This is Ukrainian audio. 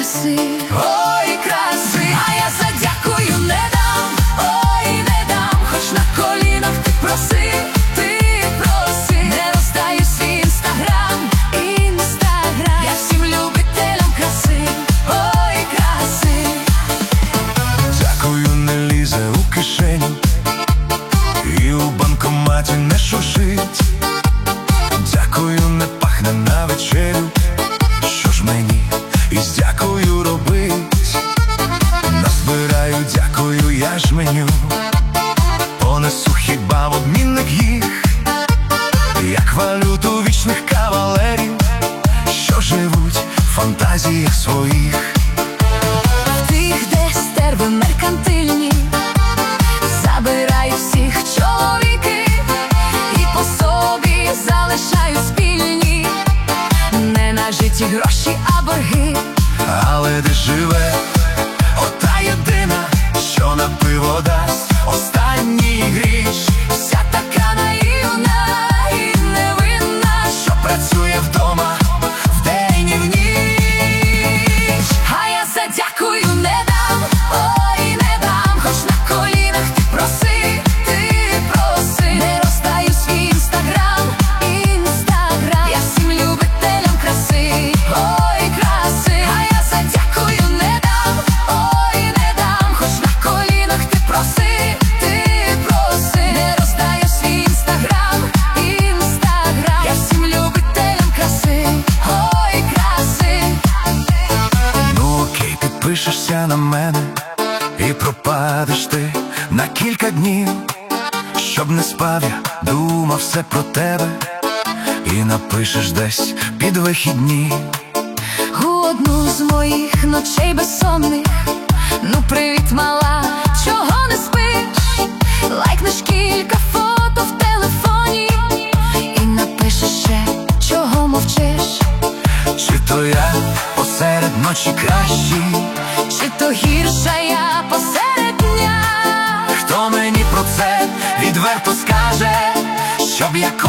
краси, ой, краси, а я задякую не дам, ой, не дам, хоч на колінах ти проси, не роздаю свій інстаграм, я всім любителям краси, ой, краси. Дякую, не лізе у кишеню і у банкоматі не шуршить. Дякую, не пахне на вечерю. Що ж мені із дякую робить? Назбираю дякую, я ж меню понесу хіба в обмінник їх, як валюту вічних кавалерів, що живуть в фантазіях своїх. В тих, де стерви меркантильні, забираю всіх чоловіки і по собі залишаю спільні ненажиті гроші, а борги. Але де живе ота єдина, що на пиво дасть останній гріш, Вся така наївна і невинна, що працює вдома вдень і в ніч. а я задякую не дам, ой, не дам, хоч на колінах ти проси, не роздаю свій інстаграм, я всім любителям краси, ой, краси, а я задякую не дам, ой, не дам, хоч на колінах ти проси, не роздаю свій інстаграм, я всім любителям краси, ой, краси. Ну окей, підпишешся на мене і пропадеш ти на кілька днів. Щоб не спав я, думав все про тебе, і напишеш десь під вихідні. У одну з моїх ночей безсонних: ну привіт, мала, чого не спиш? Лайкнеш кілька фото в телефоні і напишеш ще, чого мовчиш. Чи то я посеред ночі кращий, Чи то гірша я посеред дня? хто мені про це відверто скаже, щоб я